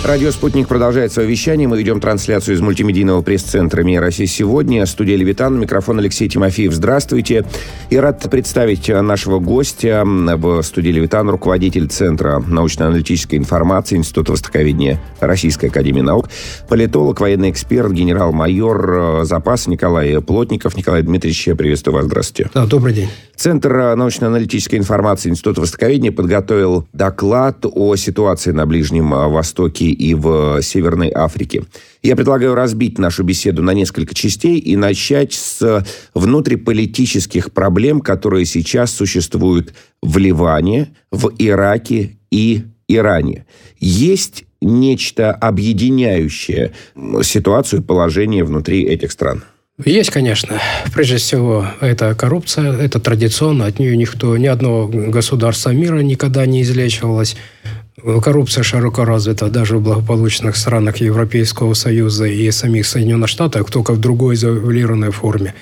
Радио «Спутник» продолжает свое вещание. Мы ведем трансляцию из мультимедийного пресс-центра «МИА России сегодня». Студия «Левитан», микрофон Алексей Тимофеев. Здравствуйте. И рад представить нашего гостя в студии «Левитан», руководитель Центра научно-аналитической информации Института востоковедения Российской академии наук, политолог, военный эксперт, генерал-майор запаса Николай Плотников. Николай Дмитриевич, я приветствую вас. Здравствуйте. Да, добрый день. Центр научно-аналитической информации Института востоковедения подготовил доклад о ситуации на Ближнем Востоке и в Северной Африке. Я предлагаю разбить нашу беседу на несколько частей и начать с внутриполитических проблем, которые сейчас существуют в Ливане, в Ираке и Иране. Есть нечто объединяющее ситуацию, положение внутри этих стран? Есть, конечно. Прежде всего, это коррупция. Это традиционно. От нее ни одно государство мира никогда не излечивалось. Коррупция широко развита даже в благополучных странах Европейского Союза и самих Соединенных Штатов, только в другой завуалированной форме.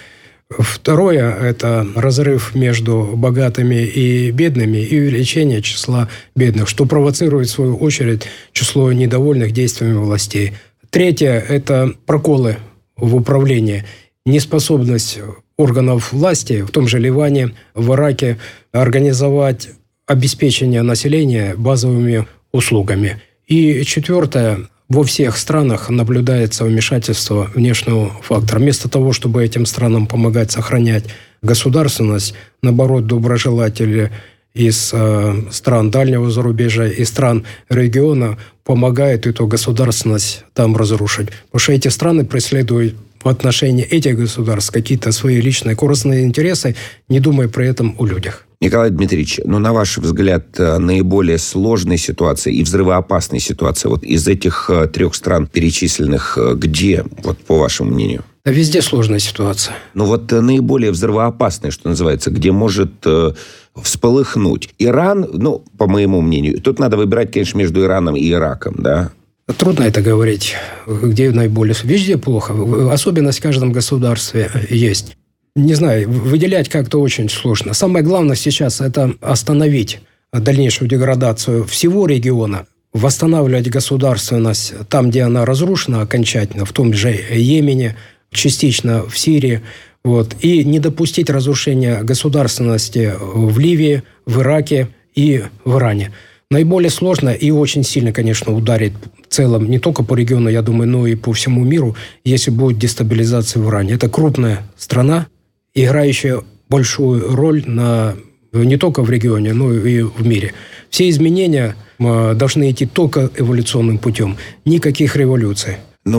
Второе – это разрыв между богатыми и бедными и увеличение числа бедных, что провоцирует, в свою очередь, число недовольных действиями властей. Третье – это проколы в управлении, неспособность органов власти, в том же Ливане, в Ираке, организовать обеспечение населения базовыми услугами. И четвертое, во всех странах наблюдается вмешательство внешнего фактора. Вместо того, чтобы этим странам помогать сохранять государственность, наоборот, доброжелатели из стран дальнего зарубежья и стран региона помогают эту государственность там разрушить. Потому что эти страны преследуют в отношении этих государств какие-то свои личные корыстные интересы, не думая при этом о людях. Николай Дмитриевич, на ваш взгляд, наиболее сложная ситуация и взрывоопасная ситуация вот из этих трех стран перечисленных, где, вот по вашему мнению? Везде сложная ситуация. Наиболее взрывоопасная, что называется, где может всполыхнуть. Иран, по моему мнению, тут надо выбирать, конечно, между Ираном и Ираком, да? Трудно это говорить, где наиболее... Везде плохо. Особенность в каждом государстве есть. Не знаю, выделять как-то очень сложно. Самое главное сейчас – это остановить дальнейшую деградацию всего региона, восстанавливать государственность там, где она разрушена окончательно, в том же Йемене, частично в Сирии, и не допустить разрушения государственности в Ливии, в Ираке и в Иране. Наиболее сложно и очень сильно, конечно, ударит в целом не только по региону, я думаю, но и по всему миру, если будет дестабилизация в Иране. Это крупная страна, играющая большую роль не только в регионе, но и в мире. Все изменения должны идти только эволюционным путем. Никаких революций.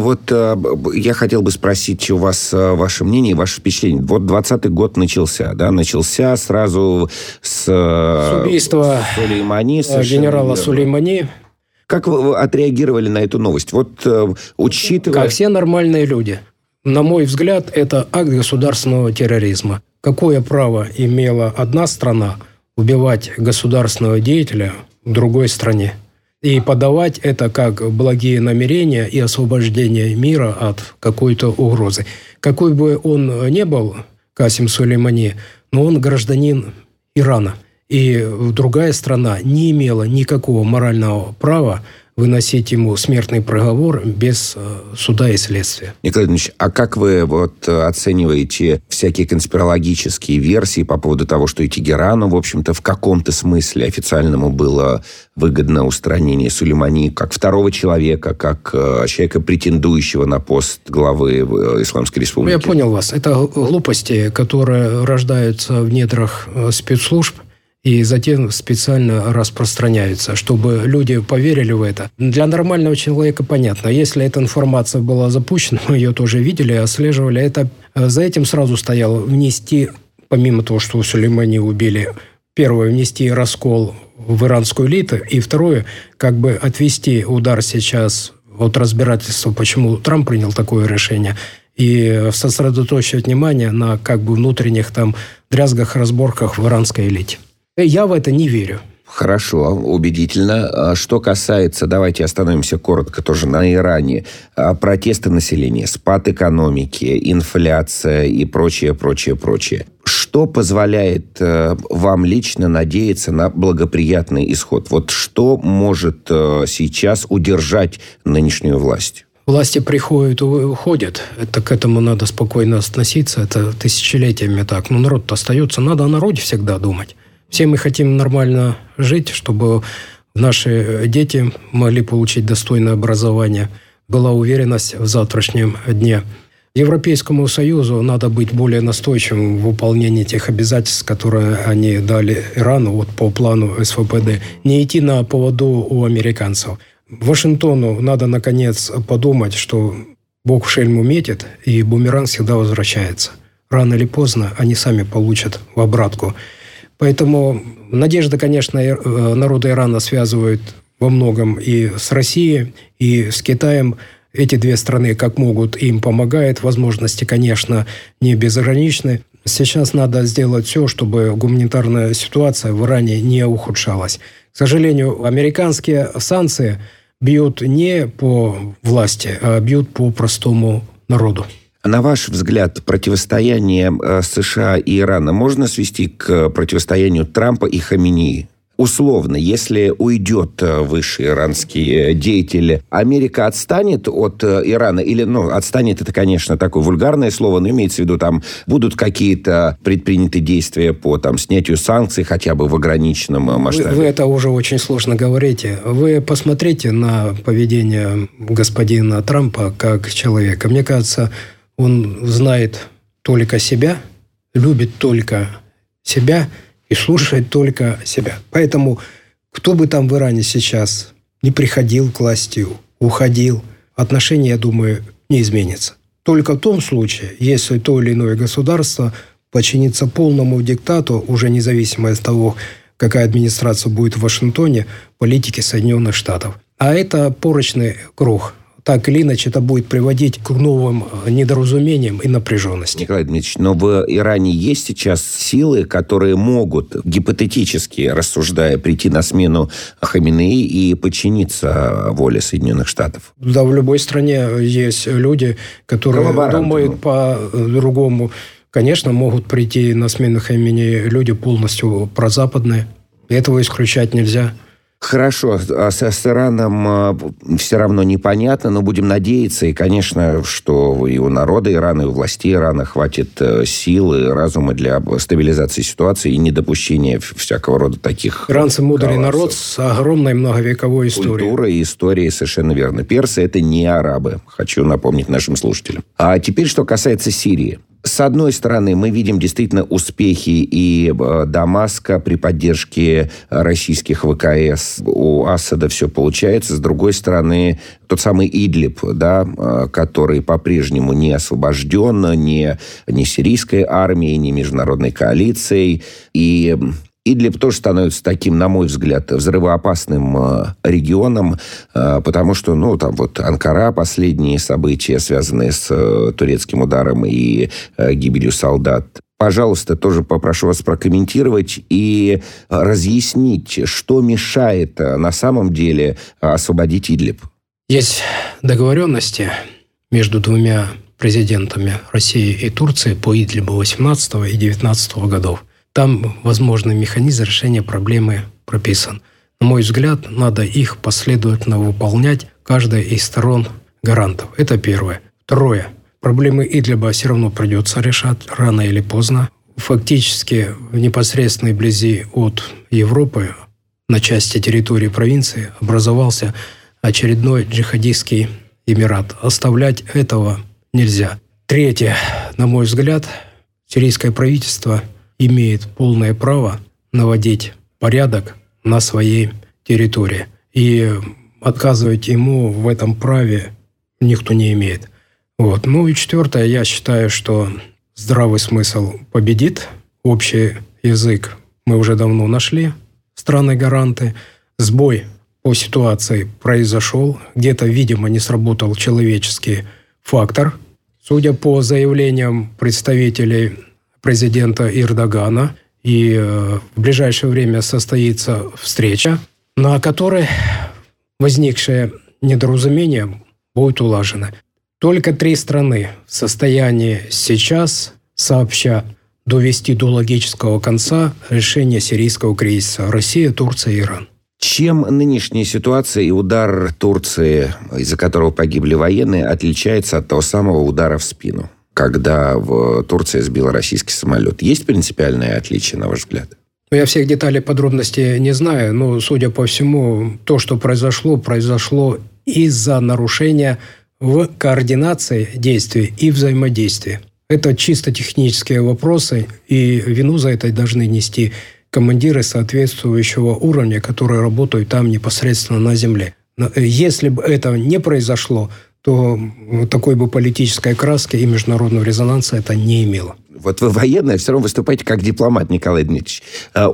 Я хотел бы спросить у вас ваше мнение, ваше впечатление. 20-й год начался, да? Начался сразу с убийства Сулеймани. Генерала Сулеймани. Как вы отреагировали на эту новость? Учитывая... Как все нормальные люди. На мой взгляд, это акт государственного терроризма. Какое право имела одна страна убивать государственного деятеля в другой стране? И подавать это как благие намерения и освобождение мира от какой-то угрозы. Какой бы он ни был, Касим Сулеймани, но он гражданин Ирана. И другая страна не имела никакого морального права выносить ему смертный приговор без суда и следствия. Николай Ильич, а как вы оцениваете всякие конспирологические версии по поводу того, что и Тегерану, в общем-то, в каком-то смысле официальному было выгодно устранение Сулеймани как второго человека, как человека, претендующего на пост главы Исламской Республики? Я понял вас. Это глупости, которые рождаются в недрах спецслужб, и затем специально распространяются, чтобы люди поверили в это. Для нормального человека понятно. Если эта информация была запущена, мы ее тоже видели, отслеживали. За этим сразу стояло внести, помимо того, что Сулеймани убили, первое, внести раскол в иранскую элиту, и второе, отвести удар сейчас от разбирательства, почему Трамп принял такое решение, и сосредоточить внимание на внутренних дрязгах, разборках в иранской элите. Я в это не верю. Хорошо, убедительно. Что касается, давайте остановимся коротко тоже на Иране, протесты населения, спад экономики, инфляция и прочее. Что позволяет вам лично надеяться на благоприятный исход? Вот что может сейчас удержать нынешнюю власть? Власти приходят и уходят. Это к этому надо спокойно относиться. Это тысячелетиями так. Но народ-то остается. Надо о народе всегда думать. Все мы хотим нормально жить, чтобы наши дети могли получить достойное образование, была уверенность в завтрашнем дне. Европейскому Союзу надо быть более настойчивым в выполнении тех обязательств, которые они дали Ирану вот по плану СВПД. Не идти на поводу у американцев. Вашингтону надо, наконец, подумать, что Бог в шельму метит, и бумеранг всегда возвращается. Рано или поздно они сами получат в обратку. Поэтому надежда, конечно, народа Ирана связывает во многом и с Россией, и с Китаем. Эти две страны как могут им помогают. Возможности, конечно, не безграничны. Сейчас надо сделать все, чтобы гуманитарная ситуация в Иране не ухудшалась. К сожалению, американские санкции бьют не по власти, а бьют по простому народу. На ваш взгляд, противостояние США и Ирана можно свести к противостоянию Трампа и Хаменеи? Условно, если уйдет высший иранский деятель, Америка отстанет от Ирана? Или, отстанет, это, конечно, такое вульгарное слово, но имеется в виду, там будут какие-то предприняты действия по снятию санкций хотя бы в ограниченном масштабе? Вы это уже очень сложно говорите. Вы посмотрите на поведение господина Трампа как человека. Мне кажется, он знает только себя, любит только себя и слушает только себя. Поэтому, кто бы там в Иране сейчас не приходил к власти, уходил, отношение, я думаю, не изменится. Только в том случае, если то или иное государство подчинится полному диктату, уже независимо от того, какая администрация будет в Вашингтоне, политики Соединенных Штатов. А это порочный круг. Так или иначе, это будет приводить к новым недоразумениям и напряженности. Николай Дмитриевич, но в Иране есть сейчас силы, которые могут, гипотетически рассуждая, прийти на смену Хаменеи и подчиниться воле Соединенных Штатов? Да, в любой стране есть люди, которые думают по-другому. Конечно, могут прийти на смену Хаменеи люди полностью прозападные. Этого исключать нельзя. Хорошо, с Ираном все равно непонятно, но будем надеяться, и, конечно, что и у народа Ирана, и у властей Ирана хватит силы, разума для стабилизации ситуации и недопущения всякого рода таких Иранцы мудрый народ с огромной многовековой историей. Культура и история, совершенно верно. Персы – это не арабы, хочу напомнить нашим слушателям. А теперь, что касается Сирии. С одной стороны, мы видим действительно успехи и Дамаска при поддержке российских ВКС. У Асада все получается. С другой стороны, тот самый Идлиб, который по-прежнему не освобожден ни сирийской армией, ни международной коалицией. И Идлиб тоже становится таким, на мой взгляд, взрывоопасным регионом, потому что, Анкара, последние события, связанные с турецким ударом и гибелью солдат. Пожалуйста, тоже попрошу вас прокомментировать и разъяснить, что мешает на самом деле освободить Идлиб. Есть договоренности между двумя президентами России и Турции по Идлибу 18 и 19 годов. Там возможный механизм решения проблемы прописан. На мой взгляд, надо их последовательно выполнять, каждая из сторон гарантов. Это первое. Второе. Проблемы Идлиба все равно придется решать рано или поздно. Фактически в непосредственной близи от Европы на части территории провинции образовался очередной джихадистский эмират. Оставлять этого нельзя. Третье. На мой взгляд, сирийское правительство имеет полное право наводить порядок на своей территории. И отказывать ему в этом праве никто не имеет. И четвертое, я считаю, что здравый смысл победит. Общий язык мы уже давно нашли, страны-гаранты. Сбой по ситуации произошел. Где-то, видимо, не сработал человеческий фактор. Судя по заявлениям представителей президента Эрдогана, и в ближайшее время состоится встреча, на которой возникшее недоразумение будет улажено. Только 3 страны в состоянии сейчас сообща довести до логического конца решение сирийского кризиса. Россия, Турция, Иран. Чем нынешняя ситуация и удар Турции, из-за которого погибли военные, отличается от того самого удара в спину, когда в Турции сбила российский самолет? Есть принципиальное отличие, на ваш взгляд? Я всех деталей, подробностей не знаю, но, судя по всему, то, что произошло из-за нарушения в координации действий и взаимодействия. Это чисто технические вопросы, и вину за это должны нести командиры соответствующего уровня, которые работают там непосредственно на земле. Если бы это не произошло, то такой бы политической краски и международного резонанса это не имело. Вот вы военный, а все равно выступаете как дипломат, Николай Дмитриевич.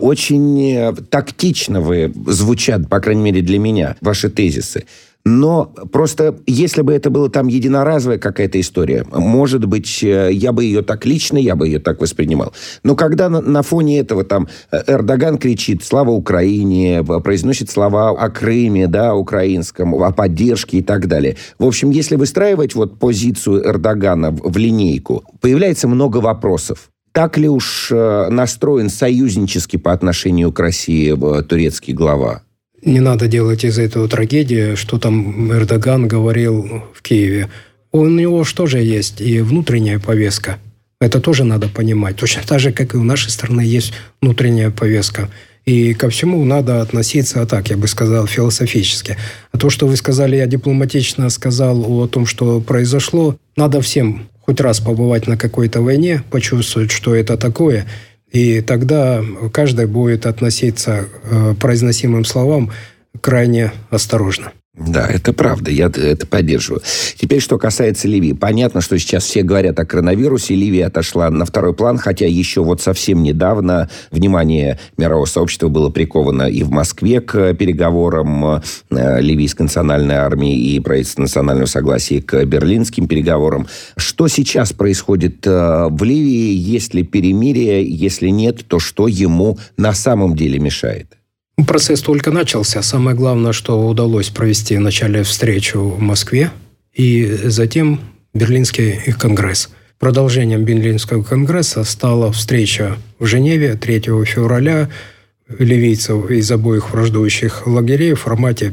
Очень тактично вы звучат, по крайней мере для меня, ваши тезисы. Но просто, если бы это была там единоразовая какая-то история, может быть, я бы ее так воспринимал. Но когда на фоне этого там Эрдоган кричит «Слава Украине», произносит слова о Крыме, да, украинском, о поддержке и так далее. В общем, если выстраивать вот позицию Эрдогана в линейку, появляется много вопросов. Так ли уж настроен союзнически по отношению к России турецкий глава? Не надо делать из этого трагедии, что там Эрдоган говорил в Киеве. У него что же есть и внутренняя повестка. Это тоже надо понимать. Точно так же, как и у нашей страны есть внутренняя повестка. И ко всему надо относиться так, я бы сказал, философически. А то, что вы сказали, я дипломатично сказал о том, что произошло, надо всем хоть раз побывать на какой-то войне, почувствовать, что это такое. И тогда каждый будет относиться к произносимым словам крайне осторожно. Да, это правда, я это поддерживаю. Теперь, что касается Ливии. Понятно, что сейчас все говорят о коронавирусе. Ливия отошла на второй план, хотя еще вот совсем недавно внимание мирового сообщества было приковано и в Москве к переговорам ливийской национальной армии и правительства национального согласия к берлинским переговорам. Что сейчас происходит в Ливии? Есть ли перемирие? Если нет, то что ему на самом деле мешает? Процесс только начался. Самое главное, что удалось провести вначале встречу в Москве и затем Берлинский конгресс. Продолжением Берлинского конгресса стала встреча в Женеве 3 февраля ливийцев из обоих враждующих лагерей в формате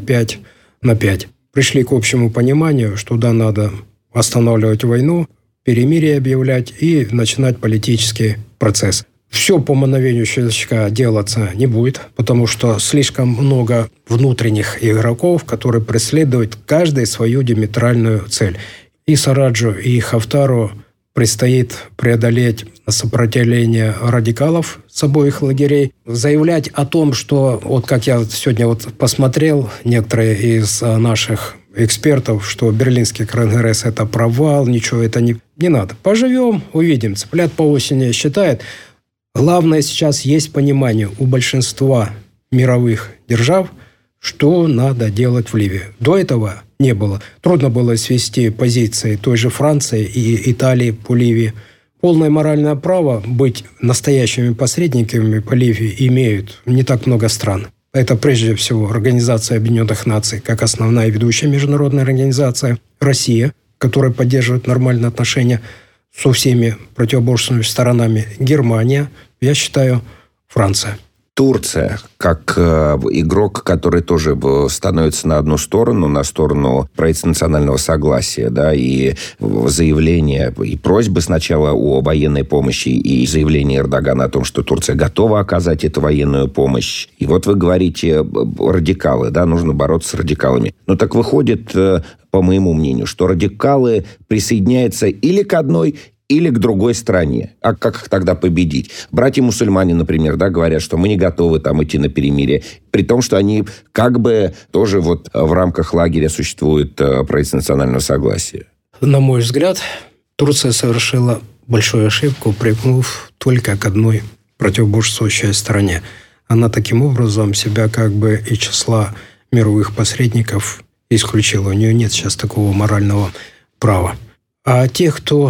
5-5. Пришли к общему пониманию, что да, надо останавливать войну, перемирие объявлять и начинать политический процесс. Все по мановению щелчка делаться не будет, потому что слишком много внутренних игроков, которые преследуют каждый свою диаметральную цель. И Сараджу, и Хафтару предстоит преодолеть сопротивление радикалов с обоих лагерей. Заявлять о том, что, вот как я сегодня посмотрел, некоторые из наших экспертов, что Берлинский конгресс – это провал, ничего это не надо. Поживем, увидим. Цыплят по осени считает. Главное сейчас есть понимание у большинства мировых держав, что надо делать в Ливии. До этого не было. Трудно было свести позиции той же Франции и Италии по Ливии. Полное моральное право быть настоящими посредниками по Ливии имеют не так много стран. Это прежде всего Организация Объединенных Наций, как основная ведущая международная организация, Россия, которая поддерживает нормальные отношения со всеми противоборствующими сторонами, Германия, я считаю, Франция. Турция, как игрок, который тоже становится на одну сторону, на сторону правительства национального согласия, да, и заявления, и просьбы сначала о военной помощи, и заявление Эрдогана о том, что Турция готова оказать эту военную помощь. И вот вы говорите, радикалы, да, нужно бороться с радикалами. Но так выходит, по моему мнению, что радикалы присоединяются или к одной, или к другой стране. А как их тогда победить? Братья-мусульмане, например, да, говорят, что мы не готовы там идти на перемирие, при том, что они как бы тоже вот в рамках лагеря существует правительство национального согласия. На мой взгляд, Турция совершила большую ошибку, припнув только к одной противоборствующей стороне. Она таким образом себя как бы из числа мировых посредников исключила. У нее нет сейчас такого морального права. А тех, кто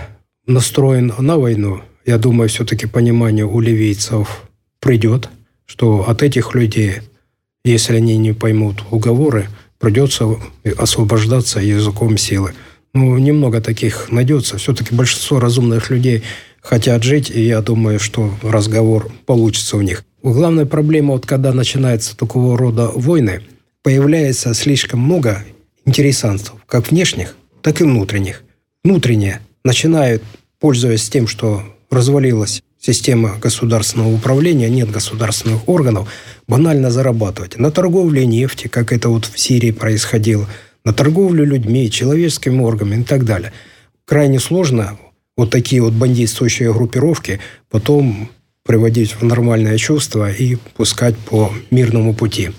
настроен на войну, я думаю, все-таки понимание у ливийцев придет, что от этих людей, если они не поймут уговоры, придется освобождаться языком силы. немного таких найдется. Все-таки большинство разумных людей хотят жить, и я думаю, что разговор получится у них. Главная проблема, когда начинаются такого рода войны, появляется слишком много интересантов, как внешних, так и внутренних. Внутренние начинают, пользуясь тем, что развалилась система государственного управления, нет государственных органов, банально зарабатывать. На торговле нефти, как это в Сирии происходило, на торговлю людьми, человеческими органами и так далее. Крайне сложно такие бандитствующие группировки потом приводить в нормальное чувство и пускать по мирному пути.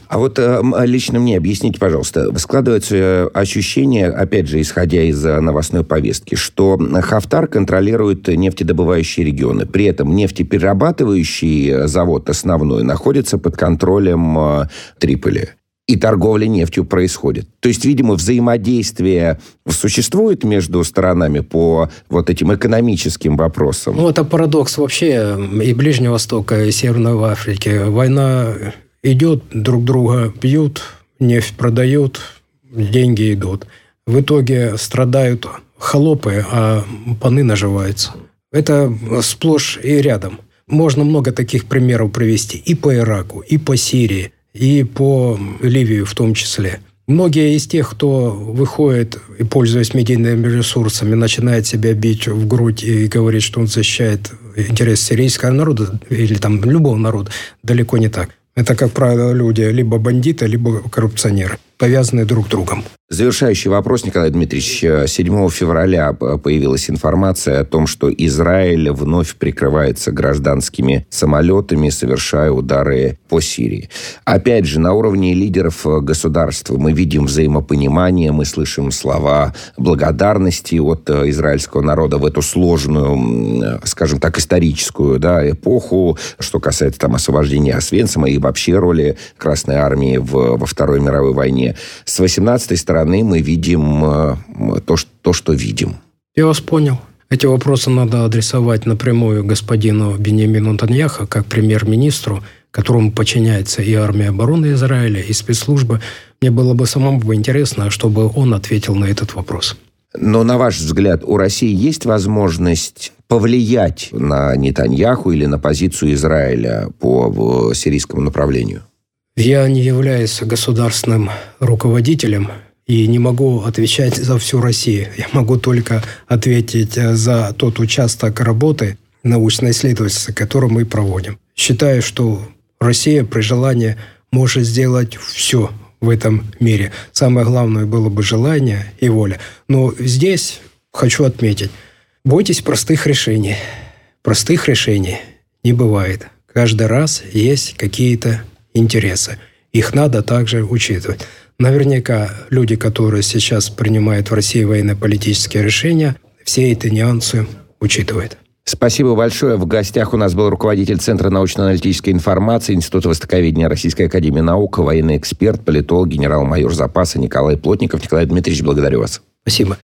А лично мне объясните, пожалуйста, складывается ощущение, опять же, исходя из новостной повестки, что Хафтар контролирует нефтедобывающие регионы. При этом нефтеперерабатывающий завод основной находится под контролем Триполи. И торговля нефтью происходит. То есть, видимо, взаимодействие существует между сторонами по этим экономическим вопросам. Это парадокс вообще и Ближнего Востока, и Северной Африки. Война идет, друг друга бьют, нефть продают, деньги идут. В итоге страдают холопы, а паны наживаются. Это сплошь и рядом. Можно много таких примеров привести и по Ираку, и по Сирии, и по Ливии в том числе. Многие из тех, кто выходит и, пользуясь медийными ресурсами, начинает себя бить в грудь и говорит, что он защищает интерес сирийского народа или любого народа, далеко не так. Это, как правило, люди либо бандиты, либо коррупционеры, повязанные друг с другом. Завершающий вопрос, Николай Дмитриевич. 7 февраля появилась информация о том, что Израиль вновь прикрывается гражданскими самолетами, совершая удары по Сирии. Опять же, на уровне лидеров государств мы видим взаимопонимание, мы слышим слова благодарности от израильского народа в эту сложную, скажем так, историческую эпоху, что касается освобождения Освенцима и вообще роли Красной Армии во Второй мировой войне. С 18-й стороны мы видим то, что видим. Я вас понял. Эти вопросы надо адресовать напрямую господину Биньямину Нетаньяху, как премьер-министру, которому подчиняется и армия обороны Израиля, и спецслужбы. Мне было бы самому интересно, чтобы он ответил на этот вопрос. Но, на ваш взгляд, у России есть возможность повлиять на Нетаньяху или на позицию Израиля по сирийскому направлению? Я не являюсь государственным руководителем и не могу отвечать за всю Россию. Я могу только ответить за тот участок работы научно-исследовательской, который мы проводим. Считаю, что Россия при желании может сделать все в этом мире. Самое главное было бы желание и воля. Но здесь хочу отметить, бойтесь простых решений. Простых решений не бывает. Каждый раз есть какие-то интересы. Их надо также учитывать. Наверняка люди, которые сейчас принимают в России военно-политические решения, все эти нюансы учитывают. Спасибо большое. В гостях у нас был руководитель Центра научно-аналитической информации Института востоковедения Российской академии наук, военный эксперт, политолог, генерал-майор запаса Николай Плотников. Николай Дмитриевич, благодарю вас. Спасибо.